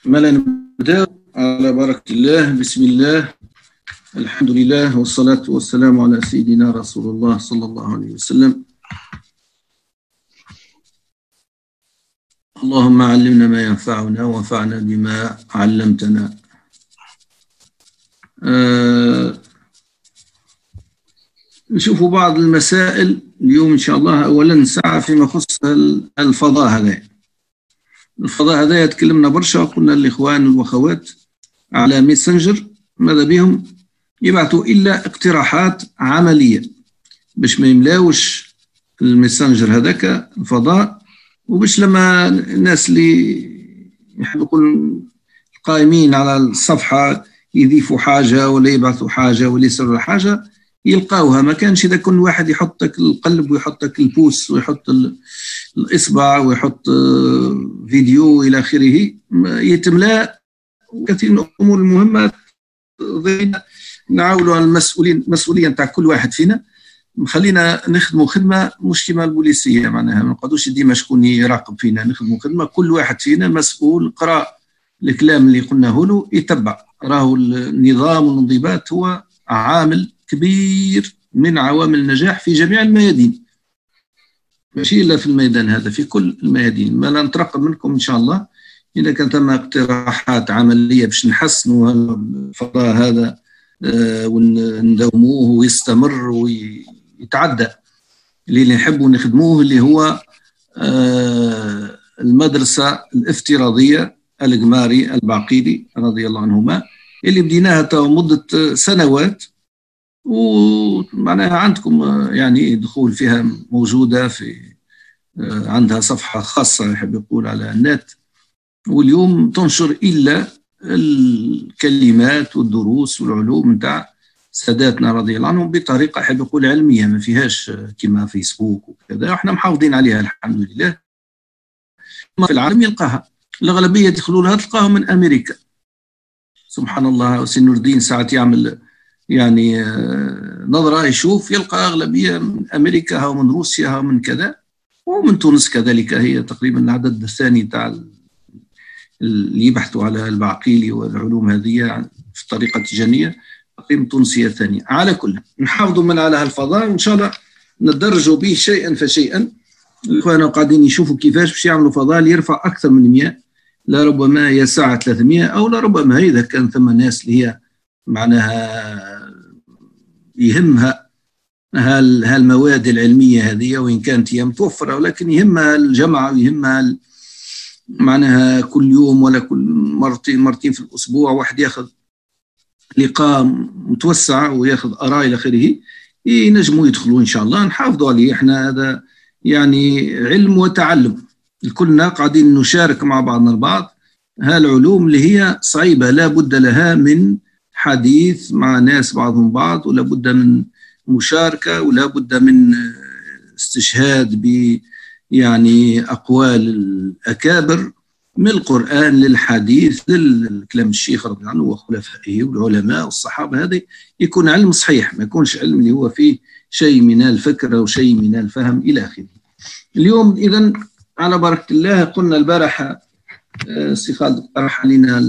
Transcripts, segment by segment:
ما نبدأ على بركة الله. بسم الله، الحمد لله، والصلاة والسلام على سيدنا رسول الله صلى الله عليه وسلم. اللهم علمنا ما ينفعنا وانفعنا بما علمتنا. نشوف بعض المسائل اليوم إن شاء الله. أولا ساعة فيما يخص الفضاء هذا. الفضاء هذا تكلمنا برشا، قلنا الإخوان والأخوات على ميسنجر ماذا بهم يبعثوا إلا اقتراحات عملية باش ما يملاوش الميسنجر هذاك الفضاء، وباش لما الناس اللي يحب يقول القائمين على الصفحة يضيفوا حاجة ولا يبعثوا حاجة ولا يسروا حاجة يلقاوها. ما كانش إذا كل واحد يحطك القلب ويحطك البوس ويحط الإصبع ويحط فيديو إلى آخره يتملا كثير من الأمور المهمة. نعاولوا على المسؤولية نتاع كل واحد فينا، خلينا نخدموا خدمة مش كما البوليسية، معناها ما نقعدوش ديما شكون يراقب فينا. نخدموا خدمة كل واحد فينا مسؤول، قرأ الكلام اللي قلناه له يتبع. راهو النظام والانضباط هو عامل كبير من عوامل النجاح في جميع الميادين، ماشي إلا في الميدان هذا، في كل الميادين. ما نترقب منكم إن شاء الله إذا كانت ثم اقتراحات عملية باش نحسنوا الفضاء هذا وندوموه ويستمر ويتعدى اللي نحبوا نخدموه، اللي هو المدرسة الافتراضية القماري البعقيلي رضي الله عنهما، اللي بديناها مدة سنوات، ومعناها عندكم يعني دخول فيها موجودة في عندها صفحة خاصة يحب يقول على النت، واليوم تنشر إلا الكلمات والدروس والعلوم نتاع ساداتنا رضي الله عنهم بطريقة يحب يقول علمية، ما فيهاش كما فيسبوك وكذا. احنا محافظين عليها الحمد لله. ما في العالم يلقاها الأغلبية يدخلوا لها تلقاها من أمريكا. سبحان الله، وسي نور الدين ساعات يعمل يعني نظرة يشوف يلقى أغلبية من أمريكا أو من روسيا أو من كذا، ومن تونس كذلك. هي تقريبا العدد الثاني تاع اللي يبحثوا على البعقيلي والعلوم هذه في الطريقة التجانية، تقريبا تونسية ثانية. على كل نحافظوا من على الفضاء، وإن شاء الله ندرجوا به شيئا فشيئا. الإخوان قاعدين يشوفوا كيفاش باش يعملوا فضاء اللي يرفع أكثر من 100، لا ربما يسع 300، أو لا ربما إذا كان ثم ناس اللي هي معناها يهمها هالمواد العلمية هذه، وإن كانت هي متوفرة، ولكن يهمها الجمع ويهمها معناها كل يوم ولا كل مرتين في الأسبوع واحد ياخذ لقاء متوسع وياخذ آراء إلى آخره، ينجموا يدخلوا إن شاء الله. نحافظوا عليه، إحنا هذا يعني علم وتعلم، الكلنا قاعدين نشارك مع بعضنا البعض. هالعلوم اللي هي صعيبة لا بد لها من حديث مع ناس بعضهم بعض، ولا بد من مشاركة، ولا بد من استشهاد ب يعني أقوال الأكابر من القرآن للحديث للكلام الشيخ رضي الله عنه وخلفائه والعلماء والصحابة. هذا يكون علم صحيح، ما يكونش علم اللي هو فيه شيء من الفكر أو شيء من الفهم إلى آخره. اليوم إذن على بركة الله قلنا البارحة سي خالد طرح علينا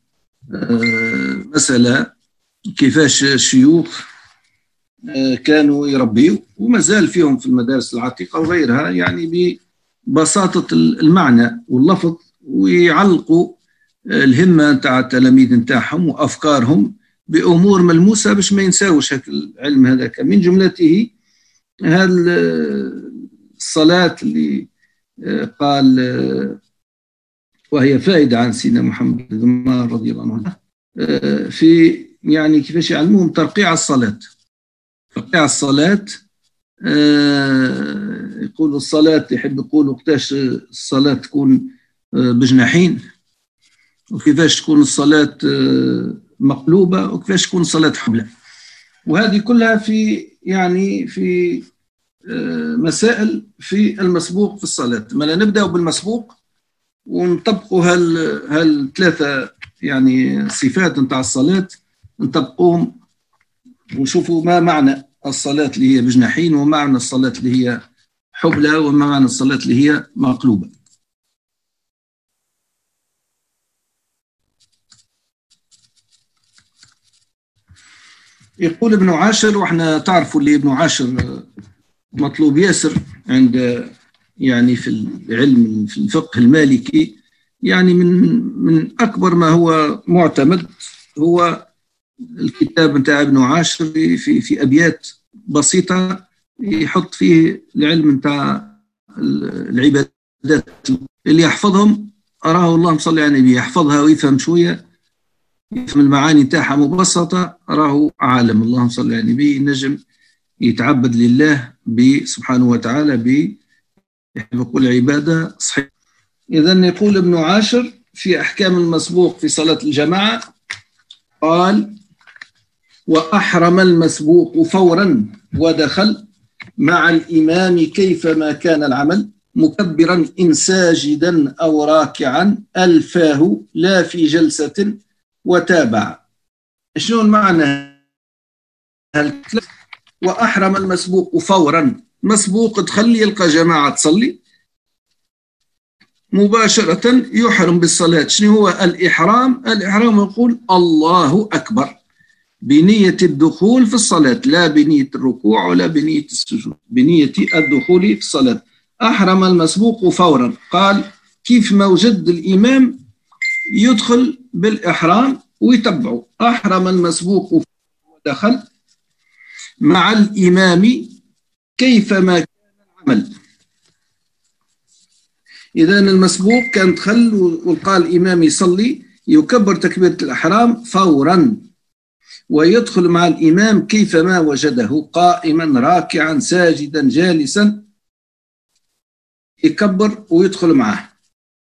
مسألة كيفاش الشيوخ كانوا يربيوا، وما زال فيهم في المدارس العتيقة وغيرها، يعني ببساطة المعنى واللفظ، ويعلقوا الهمة نتاع التلاميذ نتاعهم وأفكارهم بأمور ملموسة باش ما ينساوش العلم هذاك. من جملته الصلاة اللي قال وهي فائدة عن سيدنا محمد رضي الله عنه في يعني كيفاش يعلموهم ترقيع الصلاة. ترقيع الصلاة يقولوا الصلاة يحب يقولوا وقتاش الصلاة تكون بجناحين، وكيفاش تكون الصلاة مقلوبة، وكيفاش تكون الصلاة حبلة. وهذه كلها في يعني في مسائل في المسبوق في الصلاة. ما نبدأ بالمسبوق ونطبقوا هالثلاثة يعني صفات نتاع الصلاة، نطبقوهم ونشوفوا ما معنى الصلاة اللي هي بجناحين، وما معنى الصلاة اللي هي حبلى، وما معنى الصلاة اللي هي مقلوبة. يقول ابن عاشر، وإحنا تعرفوا اللي ابن عاشر مطلوب ياسر عند يعني في العلم في الفقه المالكي، يعني من أكبر ما هو معتمد هو الكتاب نتاع ابن عاشر في أبيات بسيطة يحط فيه العلم نتاع العبادات، اللي يحفظهم أراه اللهم صل على النبي، يحفظها ويفهم شوية، يفهم المعاني نتاعها مبسطة، أراه عالم اللهم صل على النبي، نجم يتعبد لله سبحانه وتعالى بكل عبادة صحيح. إذن يقول ابن عاشر في أحكام المسبوق في صلاة الجماعة، قال: وأحرم المسبوق فورا ودخل مع الإمام كيفما كان العمل، مكبرا إن ساجدا أو راكعا ألفاه لا في جلسة وتابع. شنو المعنى؟ وأحرم المسبوق فورا، مسبوق تخلي يلقى جماعة تصلي مباشرة يحرم بالصلاة. شنو هو الإحرام؟ الإحرام يقول الله أكبر بنية الدخول في الصلاة، لا بنية الركوع ولا بنية السجود، بنية الدخول في الصلاة. أحرم المسبوق فورا، قال كيف ما وجد الإمام يدخل بالإحرام ويتبعه. أحرم المسبوق ودخل مع الإمام كيفما كان العمل. إذا المسبوق كان دخل ولقى الإمام يصلي، يكبر تكبيرة الإحرام فورا ويدخل مع الإمام كيفما وجده، قائما راكعا ساجدا جالسا، يكبر ويدخل معه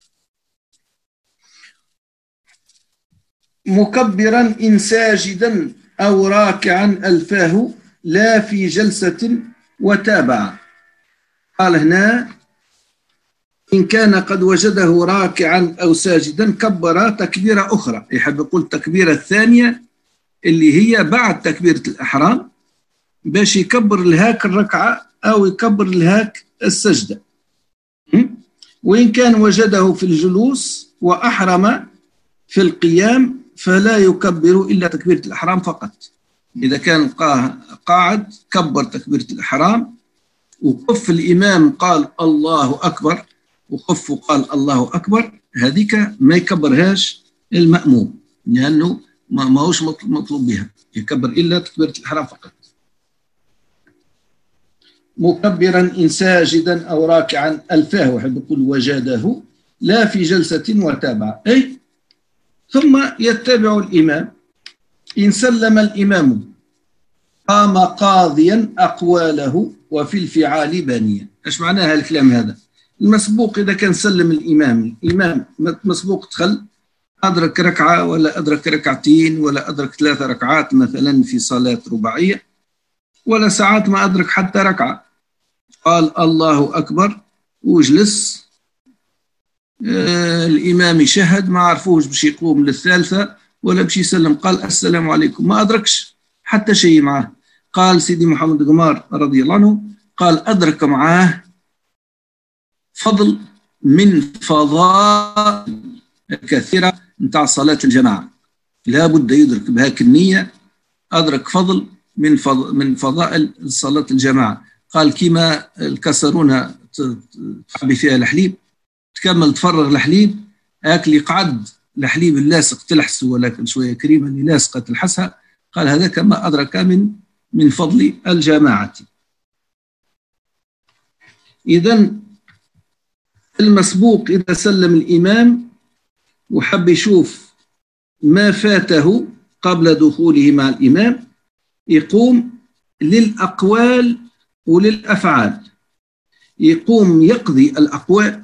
مكبرا إن ساجدا أو راكعا ألفاه لا في جلسة وتابع. قال هنا إن كان قد وجده راكعا أو ساجدا كبر تكبيرة أخرى، يحب يقول التكبيرة الثانية اللي هي بعد تكبيرة الإحرام، باش يكبر لهاك الركعة أو يكبر لهاك السجدة. وإن كان وجده في الجلوس وأحرم في القيام فلا يكبر إلا تكبيرة الإحرام فقط. إذا كان قاعد كبر تكبيرة الإحرام، وقف الإمام قال الله أكبر وقف وقال الله أكبر، هذيك ما يكبرهاش المأموم، لأنه ما هوش مطلوب بها، يكبر إلا تكبيرة الإحرام فقط. مكبرا إن ساجدا أو راكعا ألفاه، وحب يقول وجده لا في جلسة وتابع، أي ثم يتبع الإمام. إن سلم الإمام قام قاضيا أقواله وفي الفعال بانيا. إيش معناها الكلام هذا؟ المسبوق إذا كان سلم الإمام مسبوق دخل أدرك ركعة ولا أدرك ركعتين ولا أدرك 3 ركعات مثلا في صلاة رباعية، ولا ساعات ما أدرك حتى ركعة، قال الله أكبر وجلس، الإمام يشهد، ما عرفوش باش يقوم للثالثة ولا باش يسلم، قال السلام عليكم، ما أدركش حتى شيء معه. قال سيدي محمد قمار رضي الله عنه، قال أدرك معاه فضل من فضائل كثيرة نتاع صلاة الجماعة، لا بد يدرك بهاك النية، أدرك فضل من فضائل صلاة الجماعة. قال كما الكسرونها تحبي فيها الحليب، تكمل تفرغ الحليب، هاك اللي قعد الحليب اللاصق تلحسه ولكن شوية كريمة اللي لاصقة تلحسها، قال هذا كما أدرك من فضل الجماعة. إذن المسبوق إذا سلم الإمام وحب يشوف ما فاته قبل دخوله مع الإمام، يقوم للأقوال وللأفعال، يقوم يقضي الأقوال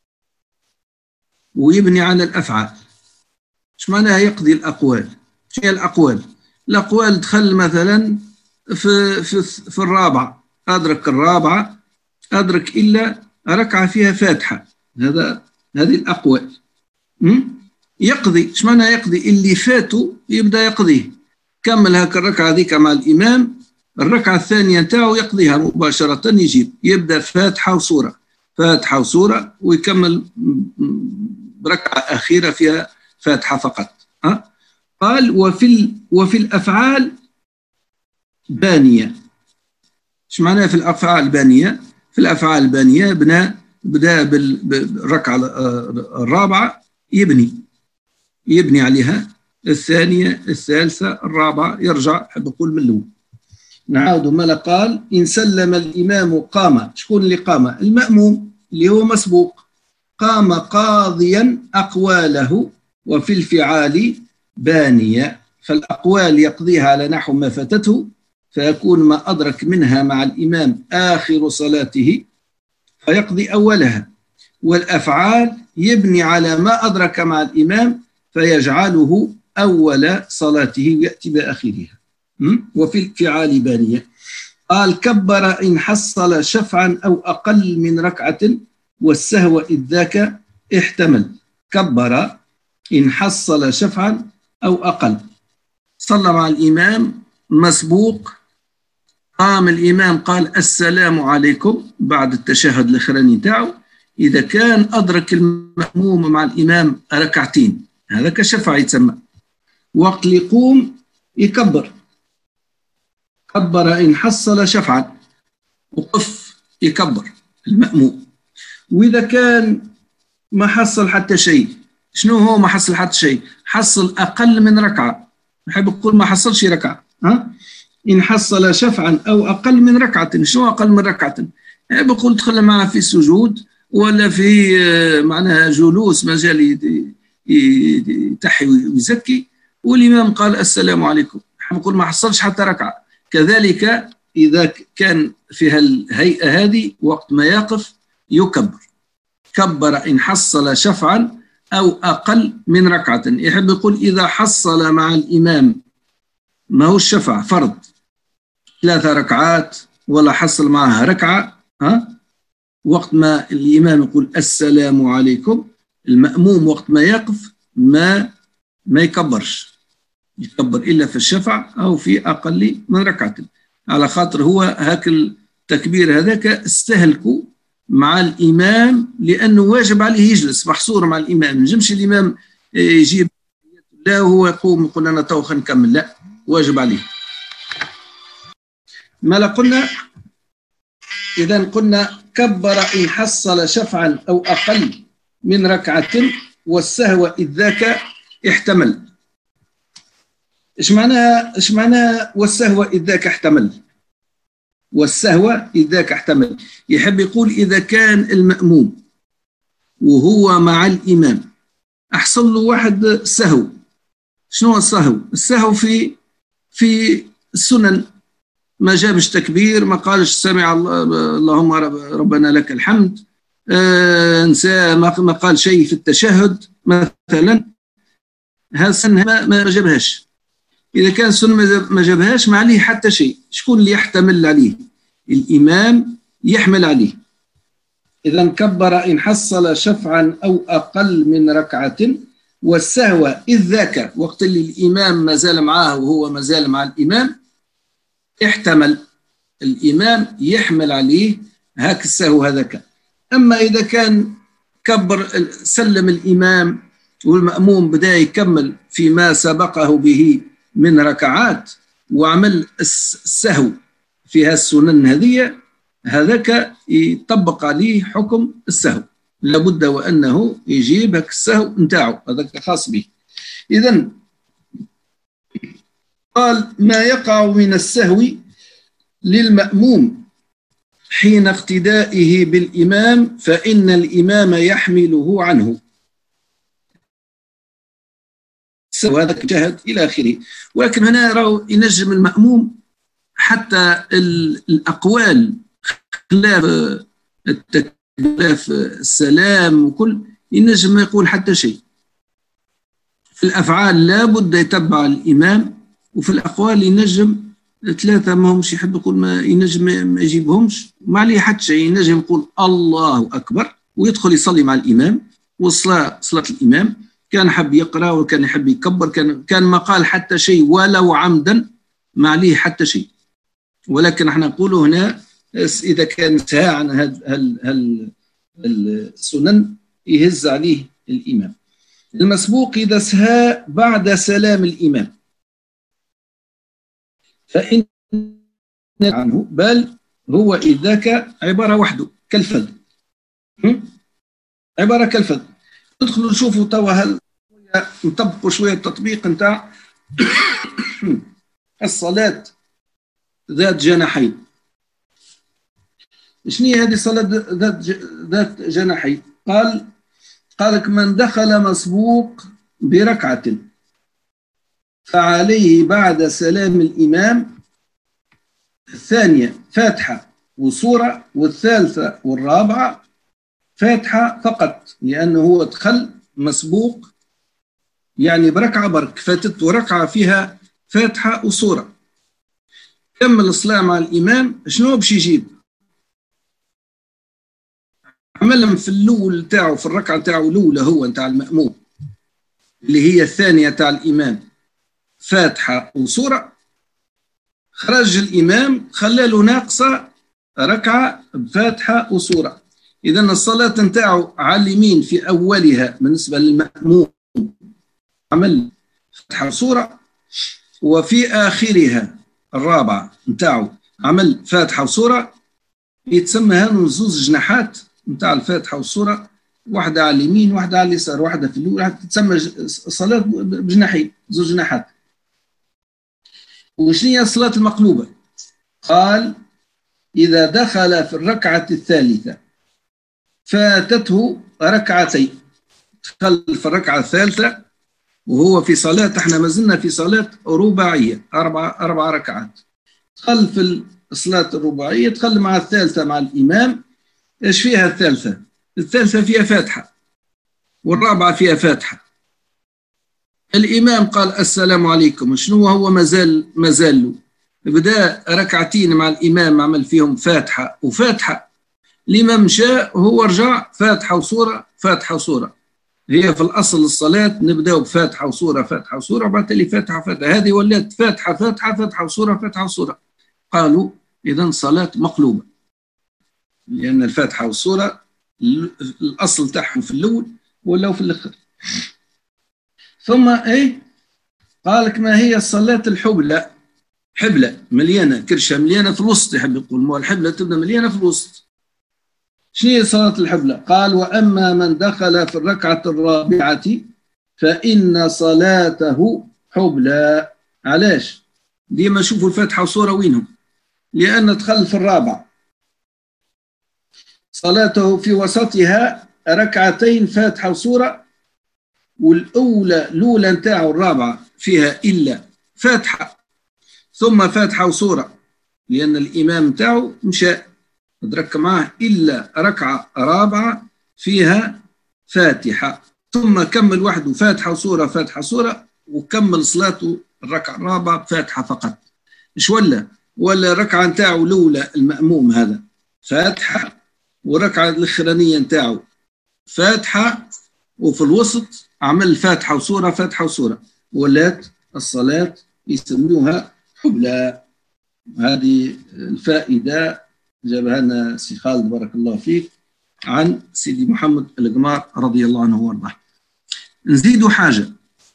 ويبني على الأفعال. ايش معناها يقضي الأقوال؟ شنو هي الأقوال؟ الأقوال دخل مثلا في الرابعة، أدرك الرابعة، أدرك إلا ركعة فيها فاتحة، هذه الأقوال. يقضي، ايش معناها يقضي؟ اللي فاتوا يبدأ يقضيه، كمل هاك الركعة ذيك مع الإمام، الركعة الثانية نتاعو يقضيها مباشرة، يبدأ فاتحة وسورة، فاتحة وسورة، ويكمل بركعة أخيرة فيها فاتحة فقط. قال وفي الأفعال بانية. ايش معناها في الأفعال البانية؟ في الأفعال البانية بدأ بالركعة الرابعة يبني عليها، الثانية الثالثة الرابعة يرجع، بقول من الأول. نعاود ما قال إن سلم الإمام قام. شكون اللي قام؟ المأموم اللي هو مسبوق. قام قاضيا أقواله وفي الفعال بانية. فالأقوال يقضيها على نحو ما فاتته، فيكون ما أدرك منها مع الإمام آخر صلاته فيقضي أولها، والأفعال يبني على ما أدرك مع الإمام فيجعله أول صلاته ويأتي بآخرها. وفي الفعال بانية. قال كبر إن حصل شفعا أو أقل من ركعة والسهو إذ ذاك احتمل. كبر إن حصل شفعا أو أقل. صلى مع الإمام مسبوق، قام الإمام قال السلام عليكم بعد التشهد الأخراني تاعه. إذا كان أدرك المأموم مع الإمام ركعتين هذا كشفع يتسمى. وقت اللي يقوم يكبر، كبر إن حصل شفعا، وقف يكبر المأموم. وإذا كان ما حصل حتى شيء، شنو هو ما حصل حتى شيء؟ حصل أقل من ركعة، نحب نقول ما حصلش ركعة. إن حصل شفعا أو أقل من ركعة. شنو أقل من ركعة؟ بقول دخل معه في السجود ولا في معناها جلوس مجال يتحي ويزكي، والإمام قال السلام عليكم، نقول ما حصلش حتى ركعة. كذلك إذا كان في الهيئة هذه وقت ما يقف يكبر. كبر إن حصل شفعا أو أقل من ركعة. يحب يقول إذا حصل مع الإمام ما هو الشفع فرض 3 ركعات ولا حصل معها ركعة، وقت ما الإمام يقول السلام عليكم، المأموم وقت ما يقف ما يكبرش، يكبر إلا في الشفع أو في أقل من ركعة، على خاطر هو هاك التكبير هذاك استهلكوا مع الإمام لأنه واجب عليه يجلس محصور مع الإمام. نجمش الإمام يجيب لا وهو يقوم يقول أنا تو خلينا نكمل، لا واجب عليه. ما قلنا إذا قلنا كبر إن حصل شفعا أو أقل من ركعة والسهو إذ ذاك احتمل. إيش معناها والسهو إذ ذاك احتمل؟ والسهو إذ ذاك احتمل يحب يقول إذا كان المأموم وهو مع الإمام أحصل له واحد سهو. شنو السهو؟ السهو في السنن، ما جابش تكبير، ما قالش سمع اللهم ربنا لك الحمد، ما قال شيء في التشهد مثلا، هذا السنة ما جابهاش. إذا كان السنة ما جابهاش ما عليه حتى شيء. شكون اللي يحتمل عليه؟ الإمام يحمل عليه. إذا كبر إن حصل شفعا أو أقل من ركعة والسهو إذ ذاك وقت اللي الإمام ما زال معاه وهو ما زال مع الإمام احتمل، الإمام يحمل عليه هاك السهو هذاك. أما إذا كان كبر سلم الإمام والمأموم بدأ يكمل فيما سبقه به من ركعات وعمل السهو في هالسنن هذه، هذاك يطبق عليه حكم السهو، لابد وأنه يجيب هاك السهو نتاعه هذاك خاص به. إذن قال ما يقع من السهو للمأموم حين اقتدائه بالإمام فإن الإمام يحمله عنه. وهذا جهد إلى آخره. ولكن هنا راهو ينجم المأموم حتى الأقوال خلاف السلام وكل ينجم ما يقول حتى شيء. في الأفعال لا بد يتبع الإمام، وفي الأقوال ينجم 3 ما همش يحب يقول ما ينجم ما يجيبهمش ما عليه حتى شيء، ينجم يقول الله أكبر ويدخل يصلي مع الإمام، والصلاة صلاة الإمام كان حب يقرأ وكان يحب يكبر، كان ما قال حتى شيء ولو عمدا ما عليه حتى شيء. ولكن احنا نقول هنا إذا كان سهى عن السنن يهز عليه الإمام. المسبوق إذا سهى بعد سلام الإمام فإن عنه، بل هو إذاك عبارة وحده كالفذ، عبارة كالفذ. ندخلوا نشوفوا توا هل نطبقوا شوية التطبيق نتاع الصلاة ذات جناحين. شنو هي هذه الصلاة ذات جناحين؟ قالك من دخل مسبوق بركعة فعليه بعد سلام الإمام الثانية فاتحة وسورة، والثالثة والرابعة فاتحة فقط، لأنه هو دخل مسبوق يعني بركعة برك، فاتت ركعة فيها فاتحة وسورة. كمل الصلاة مع الإمام، شنو باش يجيب؟ عملهم في الأول تاعو، في الركعة تاعو الأولى هو نتاع المأموم اللي هي الثانية تاع الإمام فاتحة وسورة، خرج الإمام خلاله ناقصة ركعة بفاتحة وسورة. إذا الصلاة نتاعو على اليمين في أولها بالنسبة للمأموم عمل فاتحة وسورة، وفي آخرها الرابعة نتاعو عمل فاتحة وسورة. يتسمى هانو زوز جناحات نتاع الفاتحة والسورة، واحدة على اليمين واحدة على اليسار، واحدة في الأولى، تتسمى صلاة بجناحين، زوز جناحات. وشنو هي الصلاة المقلوبة؟ قال إذا دخل في الركعة الثالثة فاتته ركعتين، دخل في الركعة الثالثة وهو في صلاة، احنا ما زلنا في صلاة رباعية، أربع ركعات، دخل في الصلاة الرباعية، دخل مع الثالثة مع الإمام. إيش فيها الثالثة؟ الثالثة فيها فاتحة والرابعة فيها فاتحة. الإمام قال السلام عليكم، شنو هو مازال له، بدأ ركعتين مع الإمام عمل فيهم فاتحة وفاتحة، الإمام مشى هو رجع فاتحة وسورة فاتحة وسورة. هي في الأصل الصلاة نبدأ بفاتحة وسورة فاتحة وسورة، بعد تالي فاتحة فاتحة، هذه ولات فاتحة فاتحة فاتحة وسورة فاتحة وسورة. قالوا إذن صلاة مقلوبة، لأن الفاتحة والسورة الأصل تاعهم في الأول ولا في الآخر. ثم قالك ما هي الصلاة الحبلى؟ حبلة مليانة، كرشة مليانة في الوسط، يحب يقول ما الحبلة تبدأ مليانة في الوسط. شنو هي صلاة الحبلة؟ قال وأما من دخل في الركعة الرابعة فإن صلاته حبلى. علاش؟ ديما شوفوا الفاتحة والسورة وينهم، لأن دخل في الرابعة صلاته في وسطها ركعتين فاتحة وسورة، والأولى نتاعو الرابعة فيها إلا فاتحة ثم فاتحة وسورة، لأن الإمام نتاعو مشى أدرك معه إلا ركعة رابعة فيها فاتحة، ثم كمل وحده فاتحة وسورة فاتحة وسورة، وكمل صلاته الركعة الرابعة بفاتحة فقط. إيش ولا الركعة نتاعو الأولى المأموم هذا فاتحة، والركعة الأخرانية نتاعو فاتحة، وفي الوسط عمل فاتحة وسورة فاتحة وسورة، ولات الصلاة يسموها حبلى. هذه الفائدة جابها لنا سي خالد بارك الله فيك عن سيدي محمد القمار رضي الله عنه وارضاه. نزيد حاجة،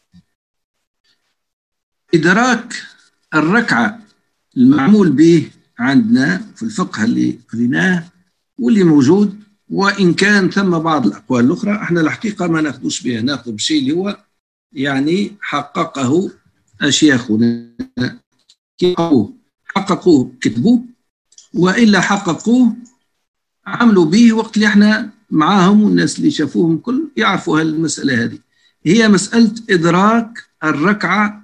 إدراك الركعة المعمول به عندنا في الفقه اللي قريناه واللي موجود، وإن كان ثم بعض الأقوال الأخرى احنا الحقيقة ما ناخذوش بها، ناخذ بشيء اللي هو يعني حققه أشياخنا، حققوه كتبوه، وإلا حققوه عملوا به وقت اللي احنا معاهم، والناس اللي شافوهم كل يعرفوا هالمسألة هذه. هي مسألة إدراك الركعة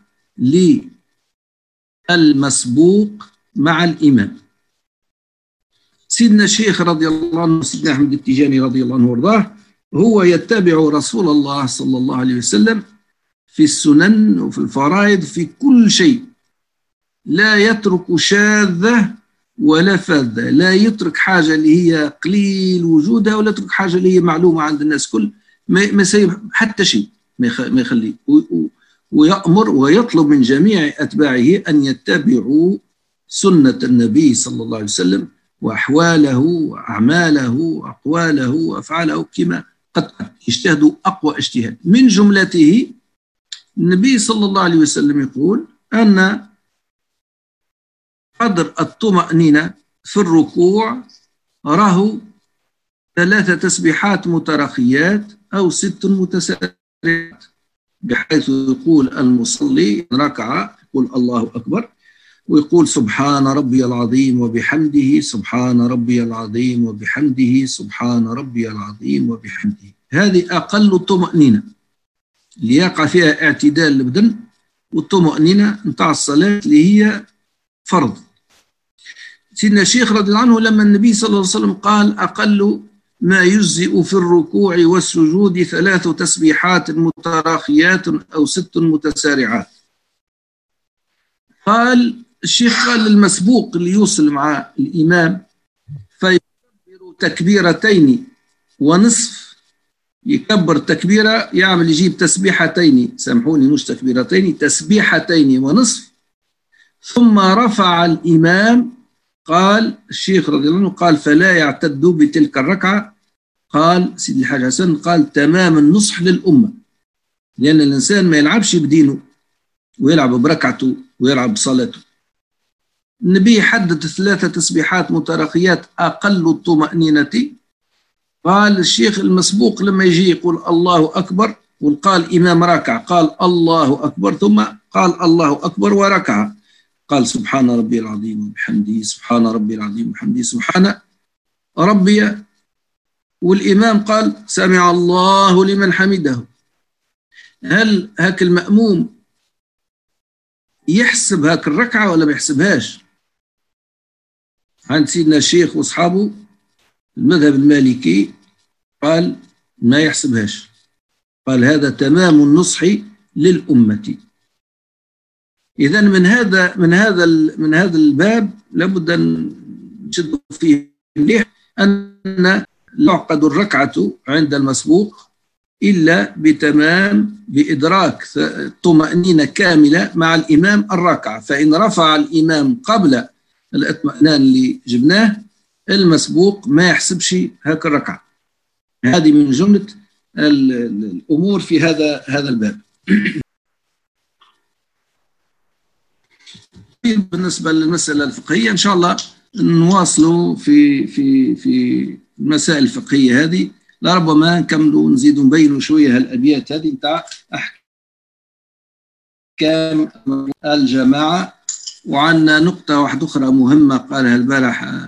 للمسبوق مع الإمام. سيدنا الشيخ رضي الله عنه، سيدنا أحمد التجاني رضي الله عنه وارضاه، هو يتبع رسول الله صلى الله عليه وسلم في السنن وفي الفرائض في كل شيء، لا يترك شاذة ولا فاذة، لا يترك حاجة اللي هي قليل وجودها، ولا يترك حاجة اللي هي معلومة عند الناس كل، ما يسيب حتى شيء ما يخليه، ويأمر ويطلب من جميع أتباعه أن يتبعوا سنة النبي صلى الله عليه وسلم وأحواله وأعماله وأقواله وأفعاله كما قد يجتهدوا أقوى اجتهاد. من جملته النبي صلى الله عليه وسلم يقول أن قدر الطمأنينة في الركوع راه 3 تسبيحات متراخيات أو 6 متسارعات، بحيث يقول المصلي ركعة يقول الله أكبر ويقول سبحان ربي العظيم وبحمده، سبحان ربي العظيم وبحمده، سبحان ربي العظيم وبحمده. هذه أقل طمأنينة اللي يقع فيها اعتدال البدن والطمأنينة نتاع الصلاة اللي هي فرض. سيدنا الشيخ رضي الله عنه لما النبي صلى الله عليه وسلم قال أقل ما يجزئ في الركوع والسجود 3 تسبيحات متراخيات أو 6 متسارعات، قال الشيخ قال للمسبوق اللي يوصل مع الإمام فيكبر تكبيرتين ونصف، يكبر تكبيرة يعمل يجيب تسبيحتين، سامحوني مش تكبيرتين، تسبيحتين ونصف، ثم رفع الإمام. قال الشيخ رضي الله عنه قال فلا يعتد بتلك الركعة، قال سيدي الحاج حسن قال تمام النصح للأمة، لأن الإنسان ما يلعبش بدينه ويلعب بركعته ويلعب بصلاته. النبي حدد 3 تسبيحات متراخيات أقل الطمأنينة. قال الشيخ المسبوق لما يجي يقول الله أكبر وقال إمام راكع قال الله أكبر ثم قال الله أكبر وركع، قال سبحان ربي العظيم وبحمده، سبحان ربي العظيم وبحمده، سبحان ربي، والإمام قال سمع الله لمن حمده. هل هاك المأموم يحسب هاك الركعة ولا ما يحسبهاش؟ عند سيدنا الشيخ واصحابه المذهب المالكي قال ما يحسبهاش، قال هذا تمام النصح للأمة. إذا من هذا الباب لابد أن نشد فيه مليح أن لا تعقد الركعة عند المسبوق إلا بإدراك طمأنينة كاملة مع الإمام الركعة، فإن رفع الإمام قبل الاطمئنان اللي جبناه المسبوق ما يحسبش هاك الركعة. هذه من جملة الأمور في هذا الباب. بالنسبة للمسألة الفقهية إن شاء الله نواصلوا في المسائل الفقهية هذه، لربما نكملوا نزيدوا نبينوا شوية هالأبيات هذه نتاع أحكام الجماعة. وعندنا نقطة واحدة أخرى مهمة قالها البارح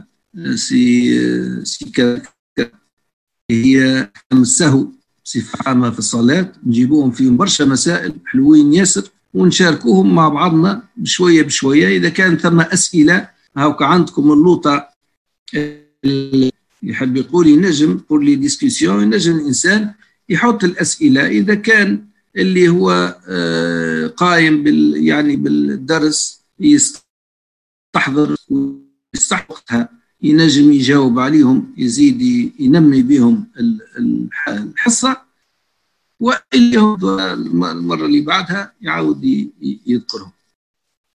هي السهو بصفة عامة في الصلاة، نجيبوهم فيهم برشا مسائل حلوين ياسر ونشاركوهم مع بعضنا بشوية بشوية. إذا كان ثم أسئلة هاوك عندكم اللوطة يحب يقول ينجم pour les discussions، ينجم الإنسان يحط الأسئلة إذا كان اللي هو قائم يعني بالدرس يستحضر ويستحقها ينجم يجاوب عليهم، يزيد ينمي بهم الحصة، واللي هو المرة اللي بعدها يعاود يذكرهم.